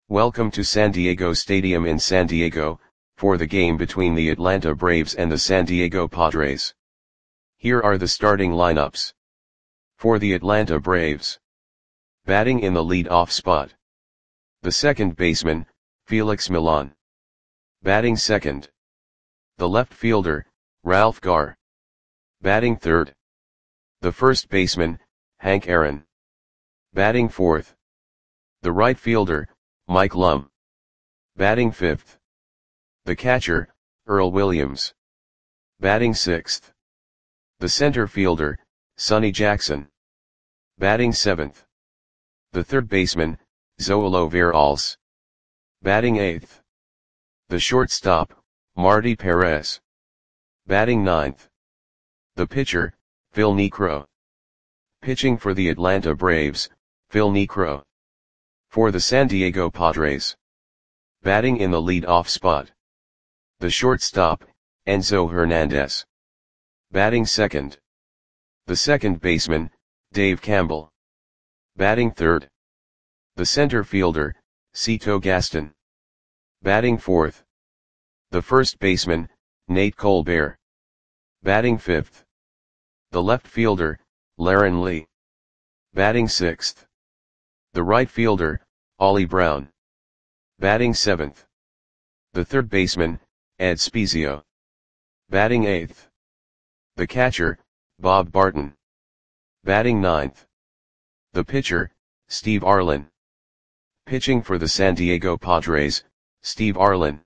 Welcome to San Diego Stadium in San Diego, for the game between the Atlanta Braves and the San Diego Padres. Here are the starting lineups. For the Atlanta Braves. Batting in the lead-off spot. The second baseman, Felix Millan. Batting second. The left fielder, Ralph Garr. Batting third. The first baseman, Hank Aaron. Batting fourth. The right fielder, Mike Lum. Batting fifth. The catcher, Earl Williams. Batting sixth. The center fielder, Sonny Jackson. Batting seventh. The third baseman, Zoilo Veralles. Batting eighth. The shortstop, Marty Perez. Batting ninth. The pitcher, Phil Niekro. Pitching for the Atlanta Braves, Phil Niekro. For the San Diego Padres. Batting in the lead-off spot. The shortstop, Enzo Hernandez. Batting second. The second baseman, Dave Campbell. Batting third. The center fielder, Cito Gaston. Batting fourth. The first baseman, Nate Colbert. Batting fifth. The left fielder, Laren Lee. Batting sixth. The right fielder, Ollie Brown. Batting seventh. The third baseman, Ed Spezio. Batting eighth. The catcher, Bob Barton. Batting ninth. The pitcher, Steve Arlen. Pitching for the San Diego Padres, Steve Arlen.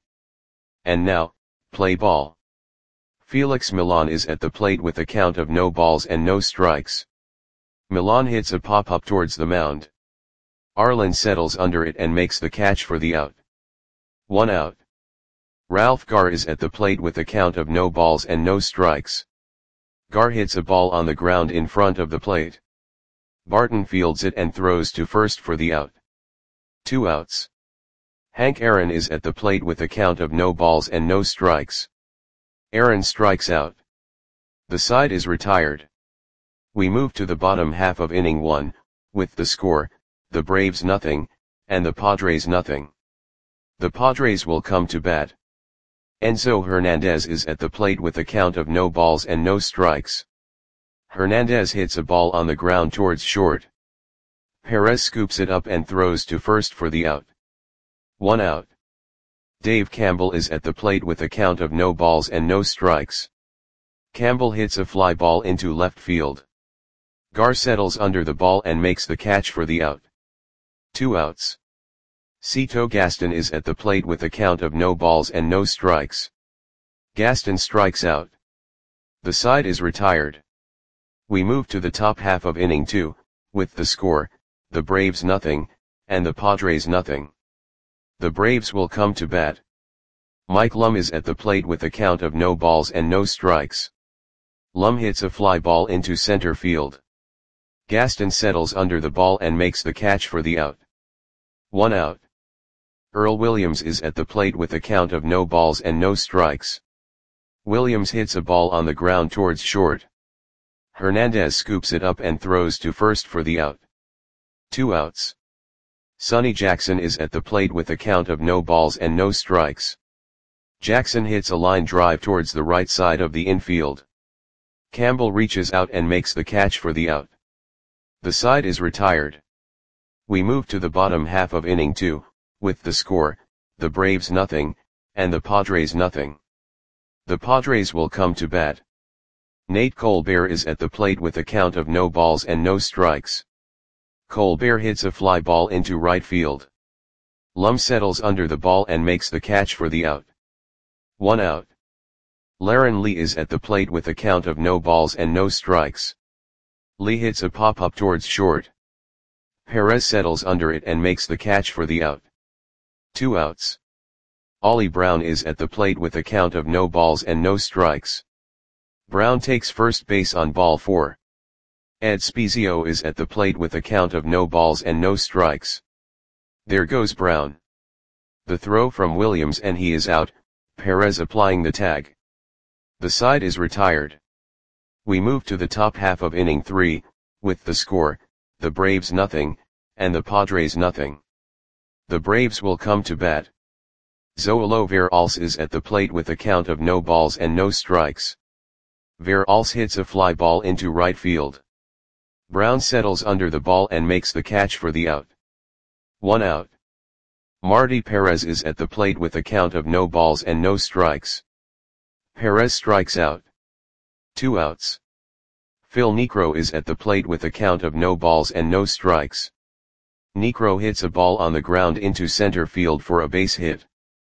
And now, play ball. Felix Millan is at the plate with a count of no balls and no strikes. Millan hits a pop-up towards the mound. Arlen settles under it and makes the catch for the out. 1 out. Ralph Garr is at the plate with a count of no balls and no strikes. Garr hits a ball on the ground in front of the plate. Barton fields it and throws to first for the out. 2 outs. Hank Aaron is at the plate with a count of no balls and no strikes. Aaron strikes out. The side is retired. We move to the bottom half of inning 1, with the score, the Braves nothing, and the Padres nothing. The Padres will come to bat. Enzo Hernandez is at the plate with a count of no balls and no strikes. Hernandez hits a ball on the ground towards short. Perez scoops it up and throws to first for the out. 1 out. Dave Campbell is at the plate with a count of no balls and no strikes. Campbell hits a fly ball into left field. Garr settles under the ball and makes the catch for the out. 2 outs. Cito Gaston is at the plate with a count of no balls and no strikes. Gaston strikes out. The side is retired. We move to the top half of inning 2, with the score, the Braves nothing, and the Padres nothing. The Braves will come to bat. Mike Lum is at the plate with a count of no balls and no strikes. Lum hits a fly ball into center field. Gaston settles under the ball and makes the catch for the out. 1 out. Earl Williams is at the plate with a count of no balls and no strikes. Williams hits a ball on the ground towards short. Hernandez scoops it up and throws to first for the out. 2 outs. Sonny Jackson is at the plate with a count of no balls and no strikes. Jackson hits a line drive towards the right side of the infield. Campbell reaches out and makes the catch for the out. The side is retired. We move to the bottom half of inning 2, with the score, the Braves nothing, and the Padres nothing. The Padres will come to bat. Nate Colbert is at the plate with a count of no balls and no strikes. Colbert hits a fly ball into right field. Lum settles under the ball and makes the catch for the out. 1 out. Laren Lee is at the plate with a count of no balls and no strikes. Lee hits a pop-up towards short. Perez settles under it and makes the catch for the out. 2 outs. Ollie Brown is at the plate with a count of no balls and no strikes. Brown takes first base on ball 4. Ed Spezio is at the plate with a count of no balls and no strikes. There goes Brown. The throw from Williams and he is out, Perez applying the tag. The side is retired. We move to the top half of inning 3, with the score, the Braves nothing, and the Padres nothing. The Braves will come to bat. Zoilo Veralce is at the plate with a count of no balls and no strikes. Veralce hits a fly ball into right field. Brown settles under the ball and makes the catch for the out. 1 out. Marty Perez is at the plate with a count of no balls and no strikes. Perez strikes out. 2 outs. Phil Niekro is at the plate with a count of no balls and no strikes. Niekro hits a ball on the ground into center field for a base hit.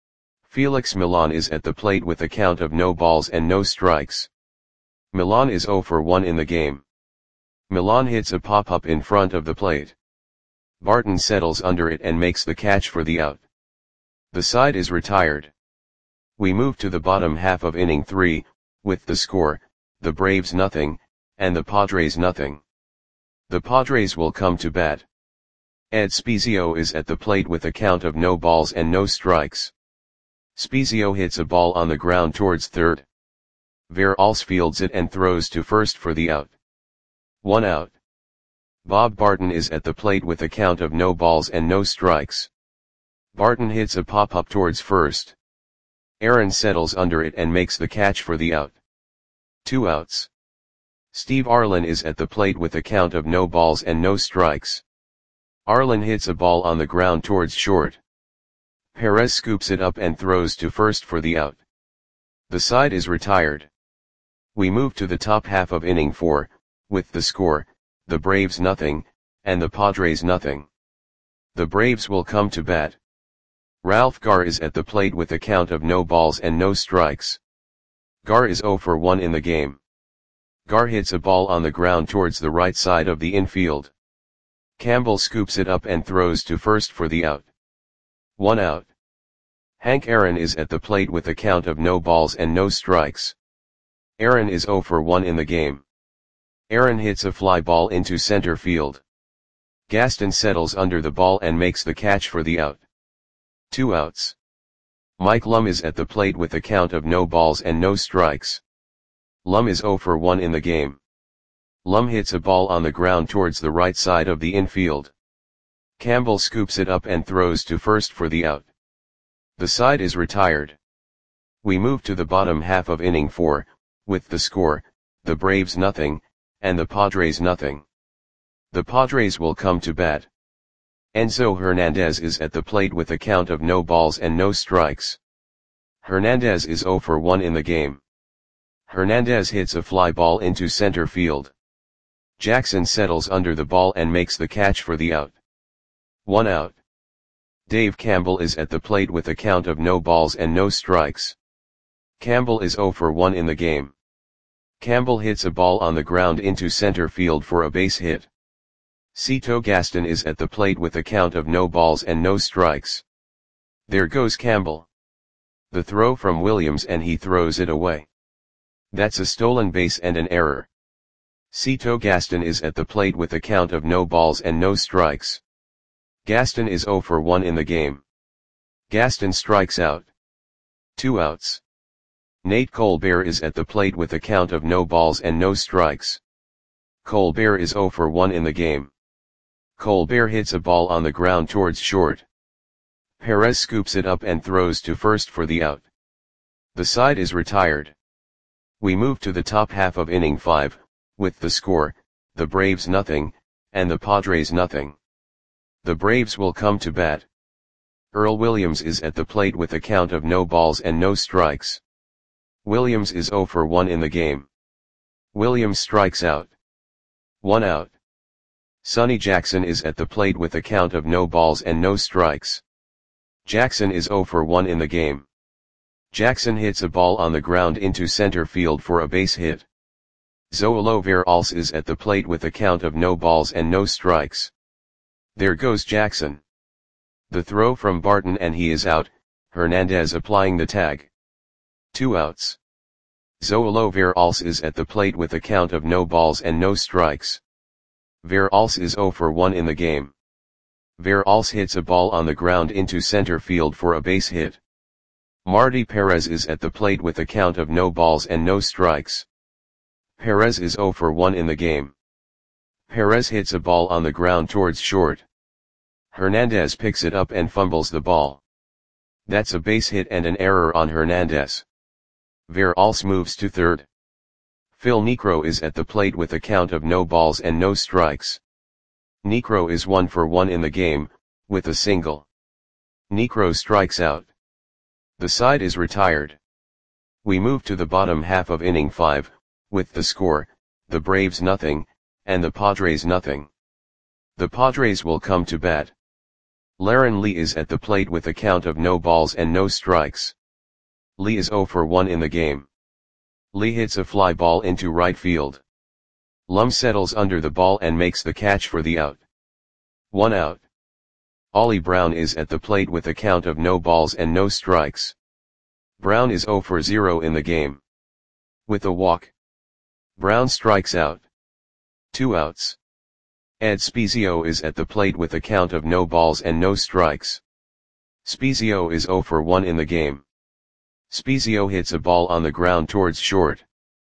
Felix Millan is at the plate with a count of no balls and no strikes. Millan is 0 for 1 in the game. Millan hits a pop-up in front of the plate. Barton settles under it and makes the catch for the out. The side is retired. We move to the bottom half of inning 3, with the score, the Braves nothing, and the Padres nothing. The Padres will come to bat. Ed Spezio is at the plate with a count of no balls and no strikes. Spezio hits a ball on the ground towards third. Veralce fields it and throws to first for the out. 1 out. Bob Barton is at the plate with a count of no balls and no strikes. Barton hits a pop-up towards first. Aaron settles under it and makes the catch for the out. 2 outs. Steve Arlen is at the plate with a count of no balls and no strikes. Arlen hits a ball on the ground towards short. Perez scoops it up and throws to first for the out. The side is retired. We move to the top half of inning 4, with the score, the Braves nothing, and the Padres nothing. The Braves will come to bat. Ralph Garr is at the plate with a count of no balls and no strikes. Garr is 0 for 1 in the game. Garr hits a ball on the ground towards the right side of the infield. Campbell scoops it up and throws to first for the out. 1 out. Hank Aaron is at the plate with a count of no balls and no strikes. Aaron is 0 for 1 in the game. Aaron hits a fly ball into center field. Gaston settles under the ball and makes the catch for the out. 2 outs. Mike Lum is at the plate with a count of no balls and no strikes. Lum is 0 for 1 in the game. Lum hits a ball on the ground towards the right side of the infield. Campbell scoops it up and throws to first for the out. The side is retired. We move to the bottom half of inning 4, with the score, the Braves nothing, and the Padres nothing. The Padres will come to bat. Enzo Hernandez is at the plate with a count of no balls and no strikes. Hernandez is 0 for 1 in the game. Hernandez hits a fly ball into center field. Jackson settles under the ball and makes the catch for the out. 1 out. Dave Campbell is at the plate with a count of no balls and no strikes. Campbell is 0 for 1 in the game. Campbell hits a ball on the ground into center field for a base hit. Cito Gaston is at the plate with a count of no balls and no strikes. There goes Campbell. The throw from Williams and he throws it away. That's a stolen base and an error. Cito Gaston is at the plate with a count of no balls and no strikes. Gaston is 0 for 1 in the game. Gaston strikes out. 2 outs. Nate Colbert is at the plate with a count of no balls and no strikes. Colbert is 0 for 1 in the game. Colbert hits a ball on the ground towards short. Perez scoops it up and throws to first for the out. The side is retired. We move to the top half of inning 5, with the score, the Braves nothing, and the Padres nothing. The Braves will come to bat. Earl Williams is at the plate with a count of no balls and no strikes. Williams is 0 for 1 in the game. Williams strikes out. 1 out. Sonny Jackson is at the plate with a count of no balls and no strikes. Jackson is 0 for 1 in the game. Jackson hits a ball on the ground into center field for a base hit. Zoilo Veralce is at the plate with a count of no balls and no strikes. There goes Jackson. The throw from Barton and he is out, Hernandez applying the tag. 2 outs. Zoilo Veralce is at the plate with a count of no balls and no strikes. Veralce is 0 for 1 in the game. Veralce hits a ball on the ground into center field for a base hit. Marty Perez is at the plate with a count of no balls and no strikes. Perez is 0 for 1 in the game. Perez hits a ball on the ground towards short. Hernandez picks it up and fumbles the ball. That's a base hit and an error on Hernandez. Veralce moves to third. Phil Niekro is at the plate with a count of no balls and no strikes. Niekro is 1 for 1 in the game, with a single. Niekro strikes out. The side is retired. We move to the bottom half of inning 5, with the score, the Braves nothing, and the Padres nothing. The Padres will come to bat. Laren Lee is at the plate with a count of no balls and no strikes. Lee is 0 for 1 in the game. Lee hits a fly ball into right field. Lum settles under the ball and makes the catch for the out. 1 out. Ollie Brown is at the plate with a count of no balls and no strikes. Brown is 0 for 0 in the game. With a walk, Brown strikes out. 2 outs. Ed Spezio is at the plate with a count of no balls and no strikes. Spezio is 0 for 1 in the game. Spezio hits a ball on the ground towards short.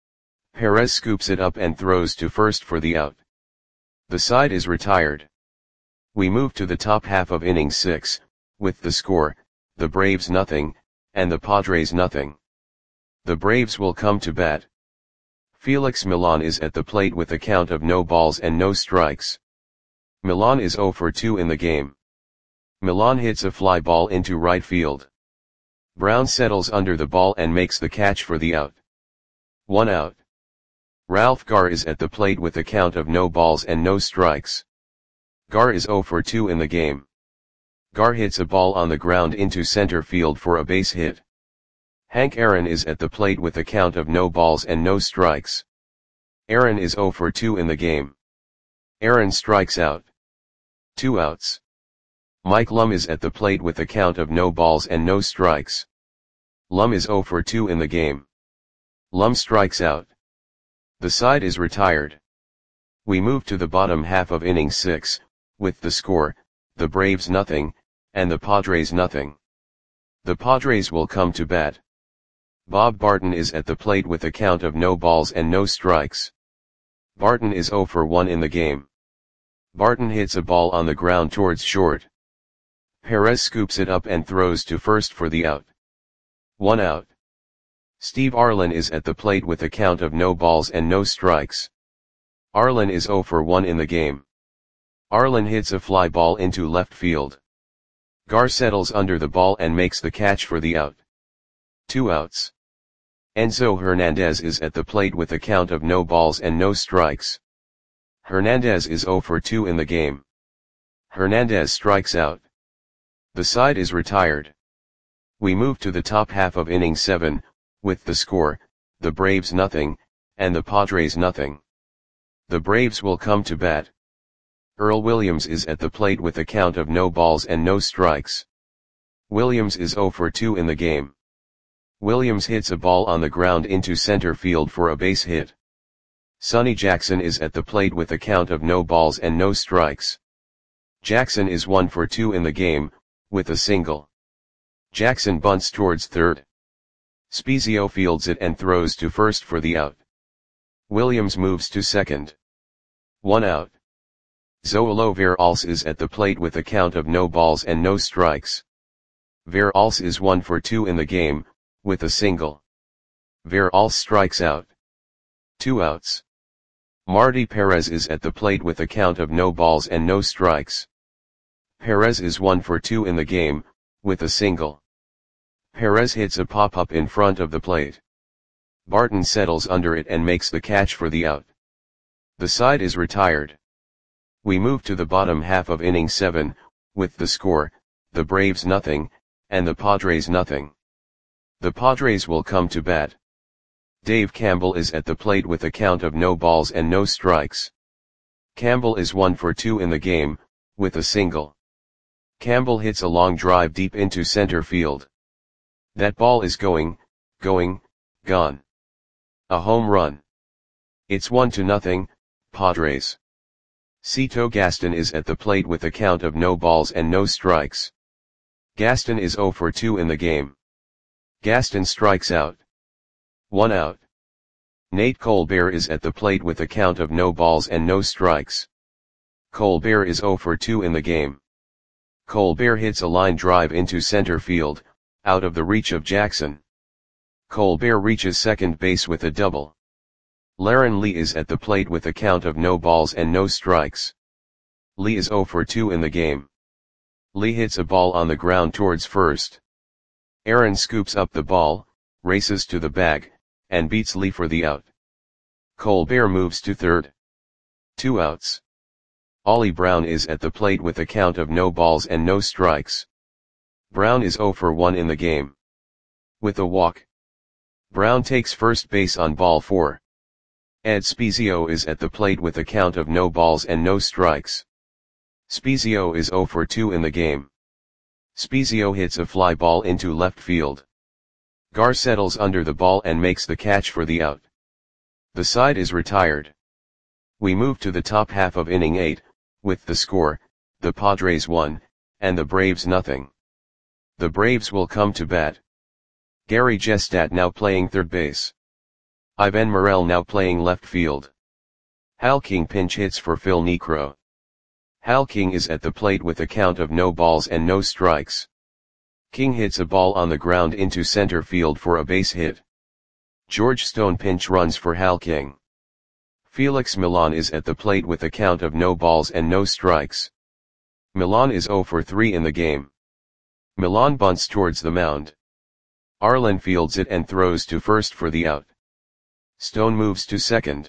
Perez scoops it up and throws to first for the out. The side is retired. We move to the top half of inning 6, with the score, the Braves nothing, and the Padres nothing. The Braves will come to bat. Felix Millan is at the plate with a count of no balls and no strikes. Millan is 0 for 2 in the game. Millan hits a fly ball into right field. Brown settles under the ball and makes the catch for the out. 1 out. Ralph Garr is at the plate with a count of no balls and no strikes. Garr is 0 for 2 in the game. Garr hits a ball on the ground into center field for a base hit. Hank Aaron is at the plate with a count of no balls and no strikes. Aaron is 0 for 2 in the game. Aaron strikes out. 2 outs. Mike Lum is at the plate with a count of no balls and no strikes. Lum is 0 for 2 in the game. Lum strikes out. The side is retired. We move to the bottom half of inning 6, with the score, the Braves nothing, and the Padres nothing. The Padres will come to bat. Bob Barton is at the plate with a count of no balls and no strikes. Barton is 0 for 1 in the game. Barton hits a ball on the ground towards short. Perez scoops it up and throws to first for the out. 1 out. Steve Arlen is at the plate with a count of no balls and no strikes. Arlen is 0 for 1 in the game. Arlen hits a fly ball into left field. Garr settles under the ball and makes the catch for the out. 2 outs. Enzo Hernandez is at the plate with a count of no balls and no strikes. Hernandez is 0 for 2 in the game. Hernandez strikes out. The side is retired. We move to the top half of inning 7, with the score, the Braves nothing, and the Padres nothing. The Braves will come to bat. Earl Williams is at the plate with a count of no balls and no strikes. Williams is 0 for 2 in the game. Williams hits a ball on the ground into center field for a base hit. Sonny Jackson is at the plate with a count of no balls and no strikes. Jackson is 1 for 2 in the game, with a single. Jackson bunts towards third. Spezio fields it and throws to first for the out. Williams moves to second. 1 out. Zoilo Veralce is at the plate with a count of no balls and no strikes. Veralce is 1 for 2 in the game, with a single. Veralce strikes out. 2 outs. Marty Perez is at the plate with a count of no balls and no strikes. Perez is 1 for 2 in the game, with a single. Perez hits a pop-up in front of the plate. Barton settles under it and makes the catch for the out. The side is retired. We move to the bottom half of inning 7, with the score, the Braves nothing, and the Padres nothing. The Padres will come to bat. Dave Campbell is at the plate with a count of no balls and no strikes. Campbell is 1 for 2 in the game, with a single. Campbell hits a long drive deep into center field. That ball is gone. A home run. It's 1-0, Padres. Cito Gaston is at the plate with a count of no balls and no strikes. Gaston is 0 for 2 in the game. Gaston strikes out. 1 out. Nate Colbert is at the plate with a count of no balls and no strikes. Colbert is 0 for 2 in the game. Colbert hits a line drive into center field, out of the reach of Jackson. Colbert reaches second base with a double. Larrin Lee is at the plate with a count of no balls and no strikes. Lee is 0 for 2 in the game. Lee hits a ball on the ground towards first. Aaron scoops up the ball, races to the bag, and beats Lee for the out. Colbert moves to third. 2 outs. Ollie Brown is at the plate with a count of no balls and no strikes. Brown is 0 for 1 in the game. With a walk, Brown takes first base on ball 4. Ed Spezio is at the plate with a count of no balls and no strikes. Spezio is 0 for 2 in the game. Spezio hits a fly ball into left field. Gar settles under the ball and makes the catch for the out. The side is retired. We move to the top half of inning 8, with the score, the Padres 1, and the Braves nothing. The Braves will come to bat. Gary Gestat now playing third base. Ivan Morel now playing left field. Hal King pinch hits for Phil Niekro. Hal King is at the plate with a count of no balls and no strikes. King hits a ball on the ground into center field for a base hit. George Stone pinch runs for Hal King. Felix Milan is at the plate with a count of no balls and no strikes. Milan is 0 for 3 in the game. Milan bunts towards the mound. Arlen fields it and throws to first for the out. Stone moves to second.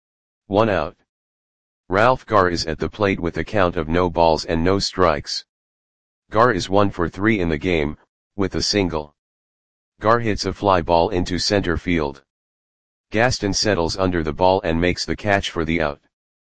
1 out. Ralph Gar is at the plate with a count of no balls and no strikes. Gar is 1 for 3 in the game, with a single. Gar hits a fly ball into center field. Gaston settles under the ball and makes the catch for the out.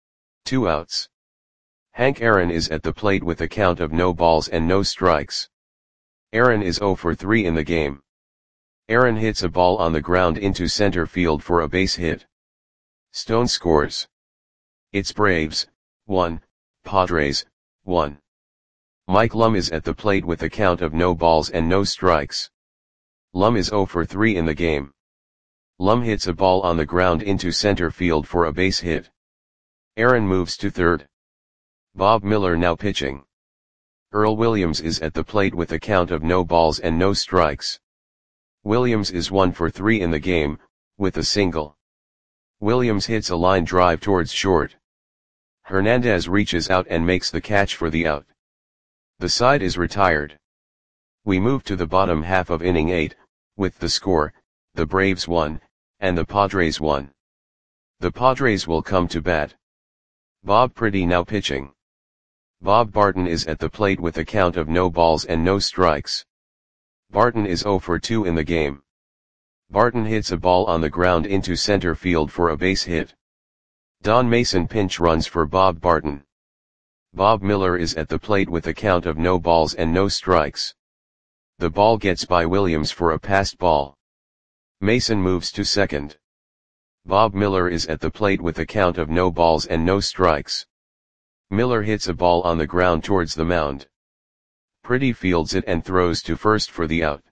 2 outs. Hank Aaron is at the plate with a count of no balls and no strikes. Aaron is 0 for 3 in the game. Aaron hits a ball on the ground into center field for a base hit. Stone scores. It's Braves, 1, Padres, 1. Mike Lum is at the plate with a count of no balls and no strikes. Lum is 0 for 3 in the game. Lum hits a ball on the ground into center field for a base hit. Aaron moves to third. Bob Miller now pitching. Earl Williams is at the plate with a count of no balls and no strikes. Williams is 1 for 3 in the game, with a single. Williams hits a line drive towards short. Hernandez reaches out and makes the catch for the out. The side is retired. We move to the bottom half of inning 8, with the score, the Braves 1, and the Padres 1. The Padres will come to bat. Bob Pretty now pitching. Bob Barton is at the plate with a count of no balls and no strikes. Barton is 0 for 2 in the game. Barton hits a ball on the ground into center field for a base hit. Don Mason pinch runs for Bob Barton. Bob Miller is at the plate with a count of no balls and no strikes. The ball gets by Williams for a passed ball. Mason moves to second. Bob Miller is at the plate with a count of no balls and no strikes. Miller hits a ball on the ground towards the mound. Pretty fields it and throws to first for the out.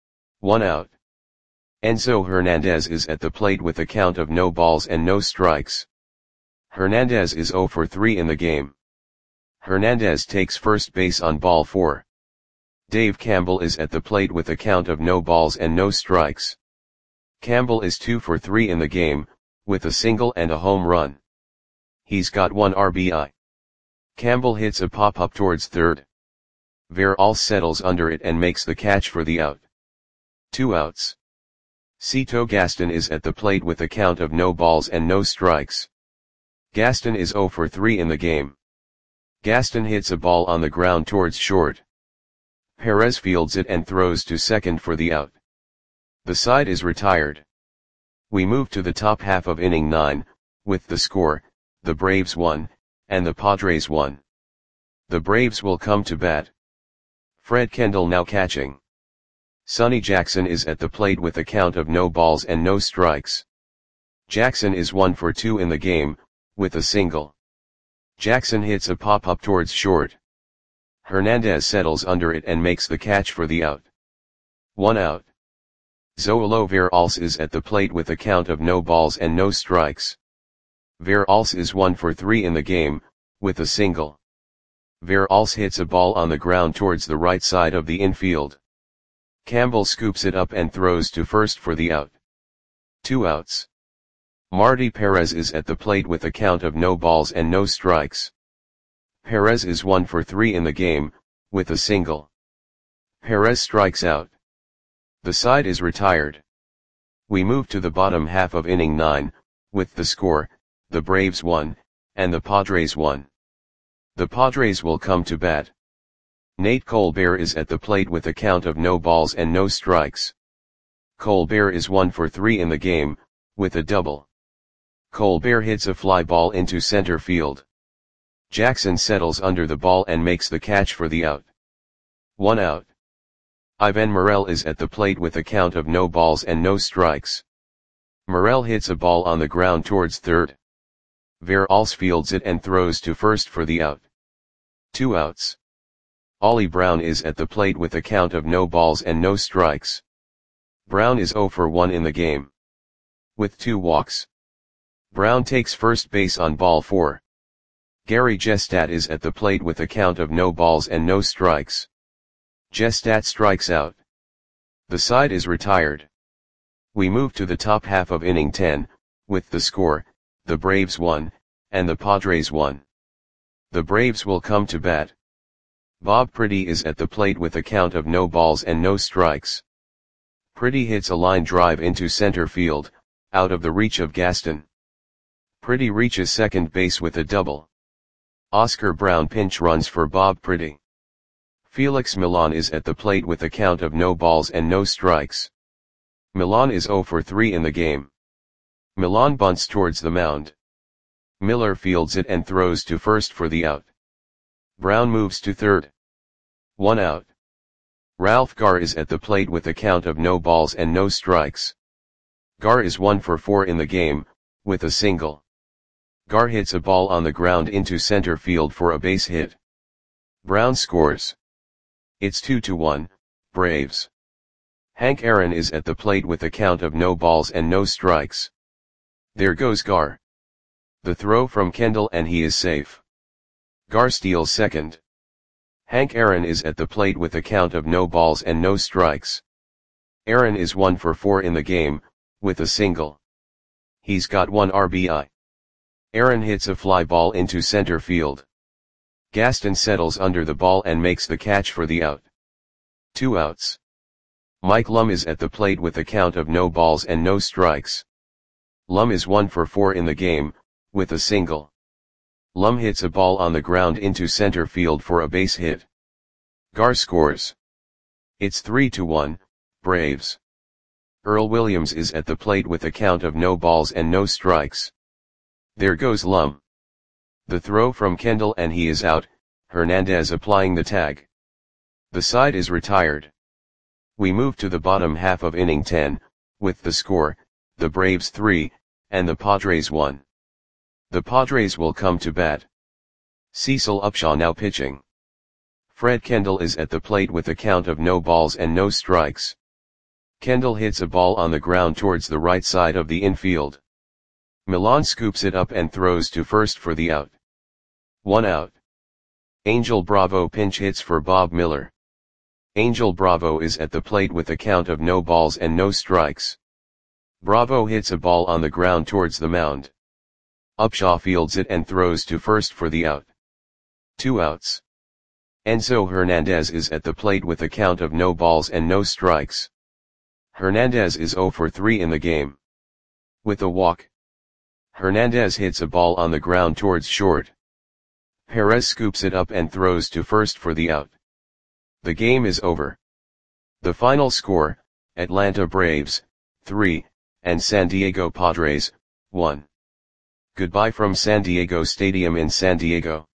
1 out. Enzo Hernandez is at the plate with a count of no balls and no strikes. Hernandez is 0 for 3 in the game. Hernandez takes first base on ball 4. Dave Campbell is at the plate with a count of no balls and no strikes. Campbell is 2 for 3 in the game, with a single and a home run. He's got 1 RBI. Campbell hits a pop-up towards third. Veralce settles under it and makes the catch for the out. 2 outs. Cito Gaston is at the plate with a count of no balls and no strikes. Gaston is 0 for 3 in the game. Gaston hits a ball on the ground towards short. Perez fields it and throws to second for the out. The side is retired. We move to the top half of inning 9, with the score, the Braves 1, and the Padres 1. The Braves will come to bat. Fred Kendall now catching. Sonny Jackson is at the plate with a count of no balls and no strikes. Jackson is 1 for 2 in the game, with a single. Jackson hits a pop-up towards short. Hernandez settles under it and makes the catch for the out. 1 out. Zoilo Veralce is at the plate with a count of no balls and no strikes. Veralce is 1 for 3 in the game, with a single. Veralls hits a ball on the ground towards the right side of the infield. Campbell scoops it up and throws to first for the out. 2 outs. Marty Perez is at the plate with a count of no balls and no strikes. Perez is 1 for 3 in the game, with a single. Perez strikes out. The side is retired. We move to the bottom half of inning 9, with the score, the Braves 1, and the Padres 1. The Padres will come to bat. Nate Colbert is at the plate with a count of no balls and no strikes. Colbert is 1 for 3 in the game, with a double. Colbert hits a fly ball into center field. Jackson settles under the ball and makes the catch for the out. 1 out. Ivan Morel is at the plate with a count of no balls and no strikes. Morel hits a ball on the ground towards third. Veralls fields it and throws to first for the out. 2 outs. Ollie Brown is at the plate with a count of no balls and no strikes. Brown is 0 for 1 in the game. With 2 walks. Brown takes first base on ball 4. Gary Gestat is at the plate with a count of no balls and no strikes. Gestat strikes out. The side is retired. We move to the top half of inning 10, with the score, the Braves 1, and the Padres 1. The Braves will come to bat. Bob Pretty is at the plate with a count of no balls and no strikes. Pretty hits a line drive into center field, out of the reach of Gaston. Pretty reaches second base with a double. Oscar Brown pinch runs for Bob Pretty. Felix Millan is at the plate with a count of no balls and no strikes. Millan is 0 for 3 in the game. Millan bunts towards the mound. Miller fields it and throws to first for the out. Brown moves to third. 1 out. Ralph Garr is at the plate with a count of no balls and no strikes. Garr is 1 for 4 in the game, with a single. Garr hits a ball on the ground into center field for a base hit. Brown scores. It's 2-1, Braves. Hank Aaron is at the plate with a count of no balls and no strikes. There goes Garr. The throw from Kendall and he is safe. Garr steals second. Hank Aaron is at the plate with a count of no balls and no strikes. Aaron is 1 for 4 in the game, with a single. He's got 1 RBI. Aaron hits a fly ball into center field. Gaston settles under the ball and makes the catch for the out. 2 outs. Mike Lum is at the plate with a count of no balls and no strikes. Lum is 1 for 4 in the game, with a single. Lum hits a ball on the ground into center field for a base hit. Garr scores. It's 3-1, Braves. Earl Williams is at the plate with a count of no balls and no strikes. There goes Lum. The throw from Kendall and he is out, Hernandez applying the tag. The side is retired. We move to the bottom half of inning 10, with the score, the Braves 3, and the Padres 1. The Padres will come to bat. Cecil Upshaw now pitching. Fred Kendall is at the plate with a count of no balls and no strikes. Kendall hits a ball on the ground towards the right side of the infield. Millan scoops it up and throws to first for the out. 1 out. Angel Bravo pinch hits for Bob Miller. Angel Bravo is at the plate with a count of no balls and no strikes. Bravo hits a ball on the ground towards the mound. Upshaw fields it and throws to first for the out. 2 outs. Enzo Hernandez is at the plate with a count of no balls and no strikes. Hernandez is 0 for 3 in the game. With a walk. Hernandez hits a ball on the ground towards short. Perez scoops it up and throws to first for the out. The game is over. The final score, Atlanta Braves, 3, and San Diego Padres, 1. Goodbye from San Diego Stadium in San Diego.